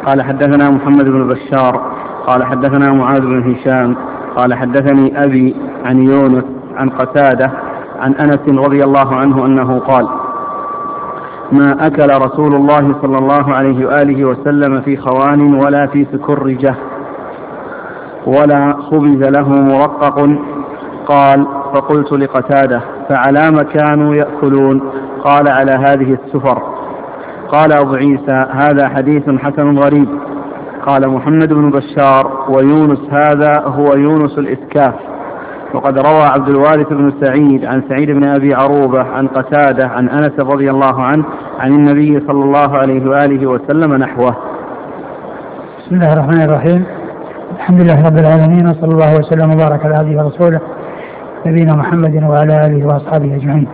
قال حدثنا محمد بن بشار قال حدثنا معاذ بن هشام قال حدثني أبي عن يونس عن قتادة عن أنس رضي الله عنه أنه قال: ما أكل رسول الله صلى الله عليه وآله وسلم في خوان ولا في سكرجة ولا خبز له مرقق. قال: فقلت لقتادة: فعلى ما كانوا يأكلون؟ قال: على هذه السفر. قال أبو عيسى: هذا حديث حسن غريب. قال محمد بن بشار: ويونس هذا هو يونس الإسكاف. وقد روى عبد الوارث بن سعيد عن سعيد بن أبي عروبة عن قتادة عن أنس رضي الله عنه عن النبي صلى الله عليه وآله وسلم نحوه. بسم الله الرحمن الرحيم. الحمد لله رب العالمين، وصلى الله وسلم وبارك على عبده ورسوله نبينا محمد وعلى آله وأصحابه أجمعين.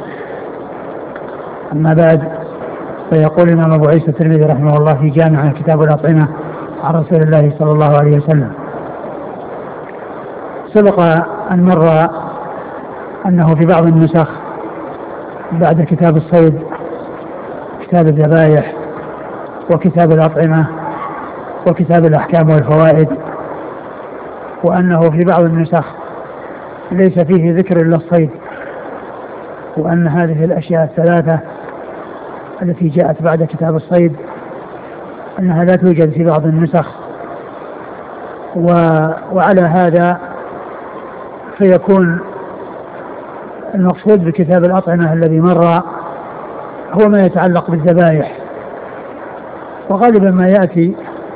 أما بعد، فيقول الإمام أبو عيسى الترمذي رحمه الله في جامع كتاب الأطعمة عن رسول الله صلى الله عليه وسلم. سبق أن مر أنه في بعض النسخ بعد كتاب الصيد كتاب الذبائح وكتاب الأطعمة وكتاب الأحكام والفوائد، وأنه في بعض النسخ ليس فيه ذكر إلا الصيد، وأن هذه الأشياء الثلاثة التي جاءت بعد كتاب الصيد أنها لا توجد في بعض النسخ. وعلى هذا فيكون المقصود بكتاب الأطعمة الذي مر هو ما يتعلق بالذبائح، وغالبا ما يأتي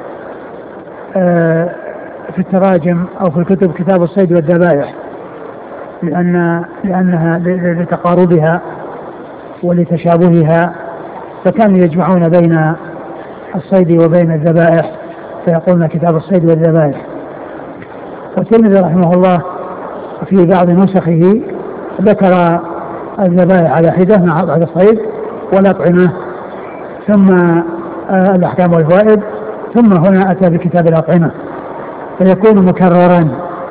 في التراجم أو في الكتب كتاب الصيد والذبائح، لأنها لتقاربها ولتشابهها، فكانوا يجمعون بين الصيد وبين الذبائح فيقولون كتاب الصيد والذبائح. والترمذي رحمه الله في بعض نسخه ذكر الذبائح على حدة مع بعد الصيد والأطعمة ثم الأحكام والفوائد، ثم هنا أتى بكتاب الأطعمة فيكون مكررا.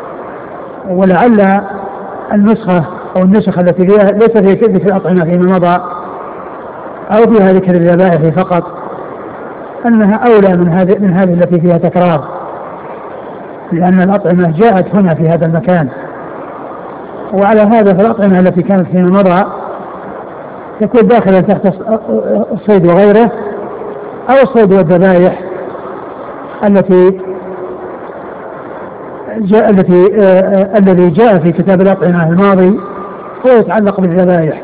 ولعل النسخة أو النسخة التي فيها ليس فيها ذكر الأطعمة فيما مضى أو فيها ذكر الذبائح فقط، أنها أولى من هذه التي فيها تكرار، لأن الأطعمة جاءت هنا في هذا المكان. وعلى هذا فالأطعمة التي كانت فيما مضى تكون داخلة تحت الصيد وغيره، أو الصيد والذبائح الذي جاء في كتاب الأطعمة الماضي هو يتعلق بالذبائح.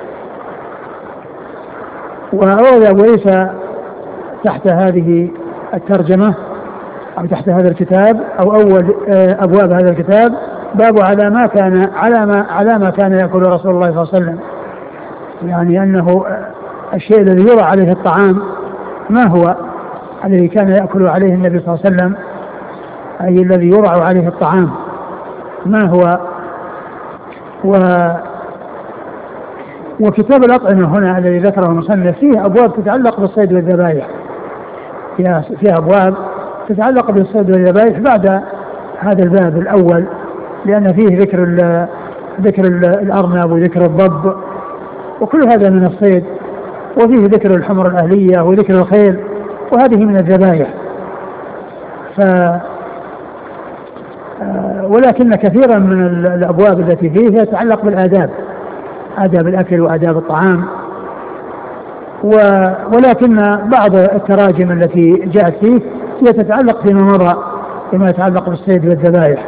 وأورد أبو عيسى تحت هذه الترجمة أو تحت هذا الكتاب أو أول أبواب هذا الكتاب باب على ما كان يأكل رسول الله صلى الله عليه وسلم، يعني أنه الشيء الذي يوضع عليه الطعام ما هو الذي كان يأكل عليه النبي صلى الله عليه وسلم، أي الذي يوضع عليه الطعام ما هو. وكتاب الأطعمة هنا الذي ذكره المصنف فيه أبواب تتعلق بالصيد والذبائح، فيها أبواب تتعلق بالصيد والذبائح بعد هذا الباب الأول، لأن فيه ذكر الأرنب وذكر الضب وكل هذا من الصيد، وفيه ذكر الحمر الأهلية وذكر الخيل، وهذه من الذبائح. ولكن كثيرا من الأبواب التي فيه يتعلق بالآداب، آداب الأكل وآداب الطعام. ولكن بعض التراجم التي جاءت فيه هي تتعلق فيما مضى فيما يتعلق بالصيد والذبائح.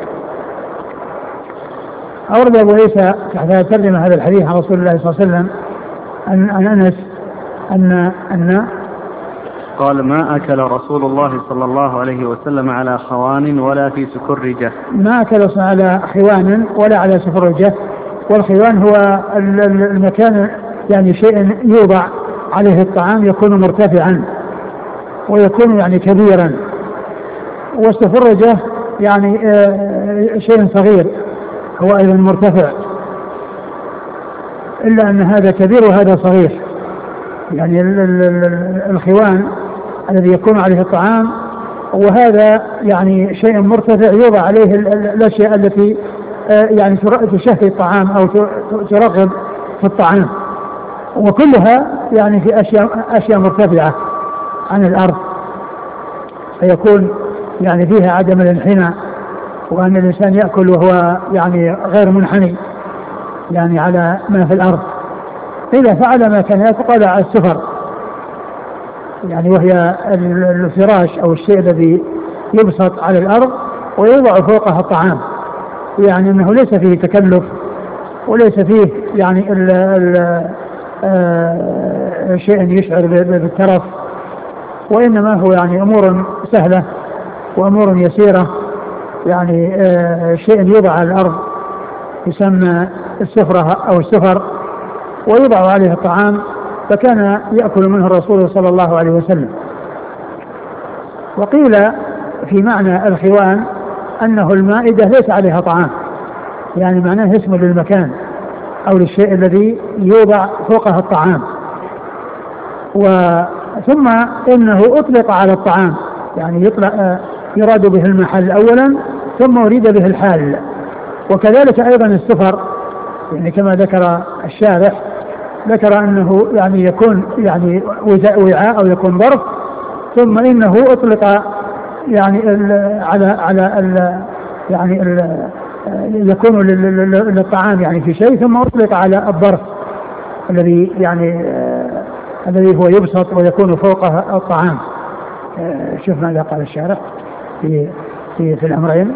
أورد أبو عيسى تحت ترجمة هذا الحديث عن رسول الله صلى الله عليه وسلم عن أنس أن قال: ما أكل رسول الله صلى الله عليه وسلم على خوان ولا في سكرجة. ما أكل على خوان ولا على سكرجة. والخوان هو المكان، يعني شيء يوضع عليه الطعام يكون مرتفعا ويكون يعني كبيرا، والسفرجة يعني شيء صغير هو أيضا مرتفع، إلا أن هذا كبير وهذا صغير. يعني الخوان الذي يكون عليه الطعام، وهذا يعني شيء مرتفع يوضع عليه الأشياء التي يعني تشهي الطعام أو ترغب في الطعام، وكلها يعني في أشياء مرتفعة عن الأرض. فيكون يعني فيها عدم الانحناء، وأن الإنسان يأكل وهو يعني غير منحني يعني على ما في الأرض. إذا فعل ما كان يأكل على السفر، يعني وهي الفراش أو الشيء الذي يبسط على الأرض ويوضع فوقها الطعام، يعني أنه ليس فيه تكلف وليس فيه يعني شيء يشعر بالترف، وإنما هو يعني أمور سهلة وأمور يسيرة، يعني شيء يوضع على الأرض يسمى السفرة أو السفر ويوضع عليه الطعام، فكان يأكل منه الرسول صلى الله عليه وسلم. وقيل في معنى الخوان أنه المائدة ليس عليها طعام، يعني معناه اسم للمكان أو للشيء الذي يوضع فوقها الطعام. ثم إنه أطلق على الطعام، يعني يراد به المحل أولا ثم أريد به الحال. وكذلك أيضا السفر، يعني كما ذكر الشارح، ذكر أنه يعني يكون يعني وعاء أو يكون ظرف، ثم إنه أطلق يعني يعني يكون للطعام يعني في شيء، ثم أطلق على الظرف الذي يعني الذي هو يبسط ويكون فوقه الطعام. شوف ماذا قال الشارح في الأمرين.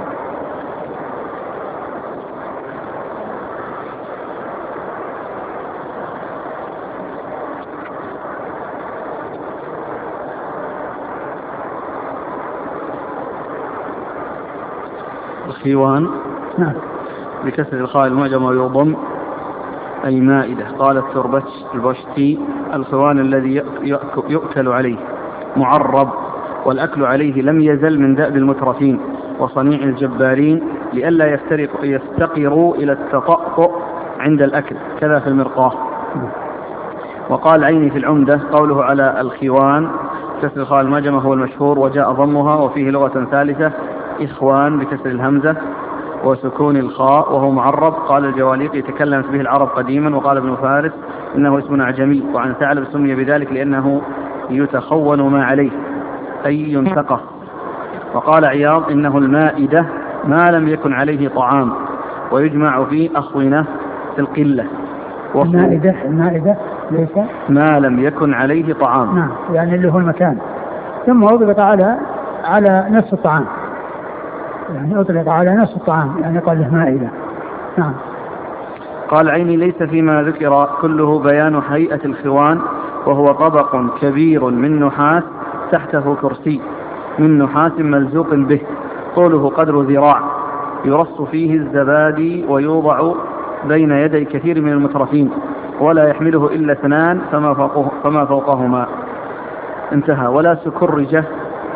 الخيوان نعم بكسر الخاء المعجم ويضم أي مائدة. قال البشتي الخوان الذي يؤكل عليه معرب، والأكل عليه لم يزل من دأب المترفين وصنيع الجبارين لئلا يفتقروا إلى التطأطؤ عند الأكل، كذا في المرقاة. وقال عيني في العمدة قوله على الخوان كسر الخاء المعجمة هو المشهور، وجاء ضمها وفيه لغة ثالثة إخوان بكسر الهمزة وسكون الخاء وهو معرب. قال الجواليقي تكلمت به العرب قديما، وقال ابن فارس إنه اسم أعجمي، وعن ثعلب سمي بذلك لأنه يتخون ما عليه أي ينتقص. وقال عياض إنه المائدة ما لم يكن عليه طعام، ويجمع فيه أخونة في القلة. المائدة ليس ما لم يكن عليه طعام، نعم، يعني اللي هو المكان، ثم أطلق على نفس الطعام، يعني أطلق على نفس الطعام، يعني قال له مائدة. نعم. قال عيني ليس فيما ذكر كله بيان هيئة الخوان، وهو طبق كبير من نحاس تحته كرسي من نحاس ملزوق به، طوله قدر ذراع، يرص فيه الزبادي ويوضع بين يدي كثير من المترفين، ولا يحمله إلا اثنان فما فوقهما. انتهى. ولا سكرجة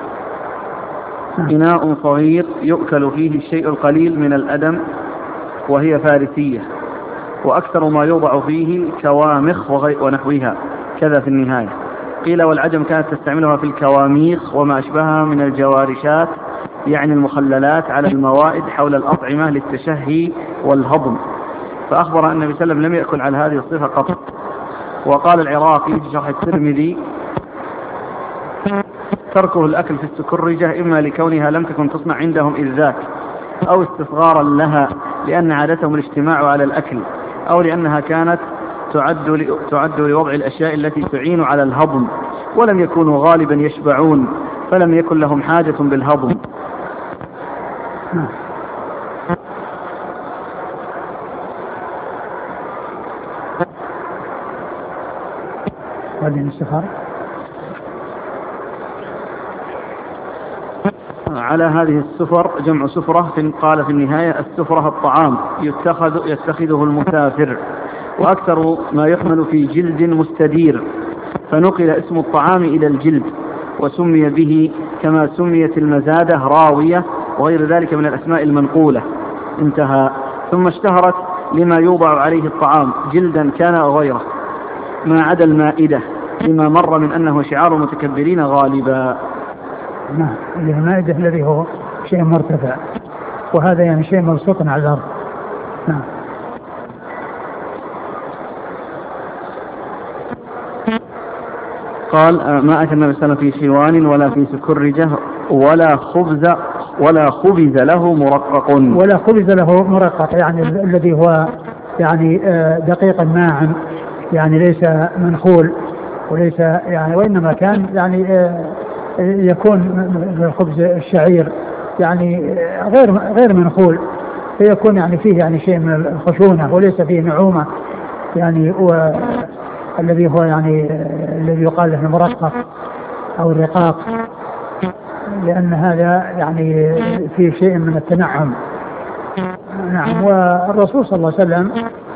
إناء صغير يؤكل فيه الشيء القليل من الأدم، وهي فارسية، وأكثر ما يوضع فيه كوامخ ونحوها، كذا في النهاية. قيل والعجم كانت تستعملها في الكواميخ وما أشبهها من الجوارشات، يعني المخللات على الموائد حول الأطعمة للتشهي والهضم. فأخبر أن النبي صلى الله عليه وسلم لم يأكل على هذه الصفة قط. وقال العراقي في شرح الترمذي تركه الأكل في السكرجة إما لكونها لم تكن تصنع عندهم إذ ذاك، أو استصغارا لها لأن عادتهم الاجتماع على الأكل، أو لأنها كانت تعد لوضع الأشياء التي تعين على الهضم، ولم يكونوا غالبا يشبعون فلم يكن لهم حاجة بالهضم. على هذه السفر جمع سفرة، قال في النهاية السفرة الطعام يتخذه المسافر، وأكثر ما يحمل في جلد مستدير، فنقل اسم الطعام إلى الجلد وسمي به كما سميت المزادة راوية وغير ذلك من الأسماء المنقولة. انتهى. ثم اشتهرت لما يوضع عليه الطعام جلدا كان أو غيره ما عدا المائدة، لما مر من أنه شعار المتكبرين غالبا. نعم، المائدة الذي هو شيء مرتفع، وهذا يعني شيء مبسوط على الأرض. نعم. قال ما أكل النبي صلى الله عليه وسلم في شوان ولا في سكرجة ولا خبز له مرقق. ولا خبز له مرقق يعني الذي هو يعني دقيق ناعم، يعني ليس منخول وليس يعني، وإنما كان يعني يكون خبز الشعير يعني غير منخول، فيكون يعني فيه يعني شيء من الخشونة وليس فيه نعومة يعني، الذي هو يعني الذي يقال له المرقق أو الرقاق، لأن هذا يعني فيه شيء من التنعم. نعم. والرسول صلى الله عليه وسلم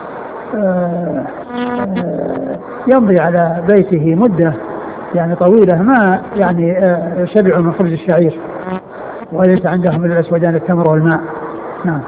يمضي على بيته مدة يعني طويلة ما يعني شبعوا من خبز الشعير، وليس عندهم من الأسودان التمر والماء. نعم.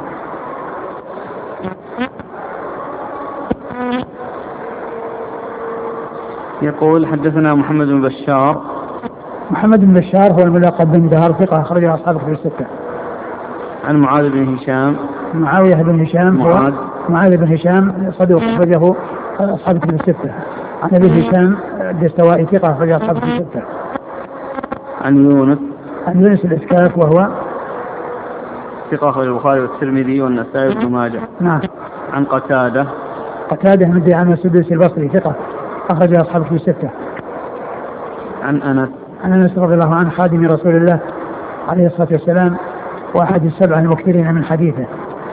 يقول حدثنا محمد بن بشار. محمد بن بشار هو الملقب بن دهر، ثقة أخرجه أصحاب الكتب الستة. عن معاذ بن هشام. معاوية بن هشام. معاذ بن هشام صدوق أخرجه أصحاب الكتب الستة. عن أبي هشام الدستوائي ثقة أخرجه أصحاب الكتب الستة. عن يونس الإسكاف وهو ثقة أخرجه البخاري والترمذي والنسائي وابن ماجه. نعم. عن قتادة بن دعامة السدوسي البصري ثقة أخرجه أصحاب الكتب الستة. عن أنس رضي الله عنه خادم رسول الله عليه الصلاة والسلام وأحد السبعة المكثرين من حديثه.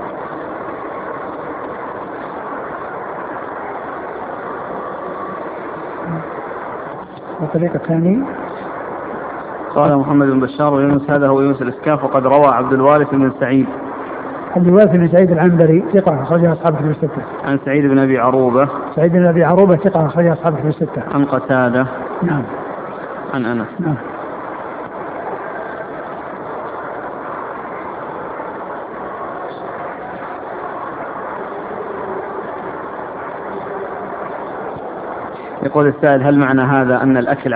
والطريق الثاني قال محمد بن بشار ويونس هذا هو يونس الإسكاف، وقد روى عبد الوارث بن سعيد. عبد الوارث بن سعيد العنبري ثقة أخرجه أصحاب الكتب الستة. عن سعيد بن أبي عروبة. ثقة أخرجه أصحاب الكتب الستة. عن قتادة. نعم. عن أنس. نعم. يقول السائل هل معنى هذا أن الأكل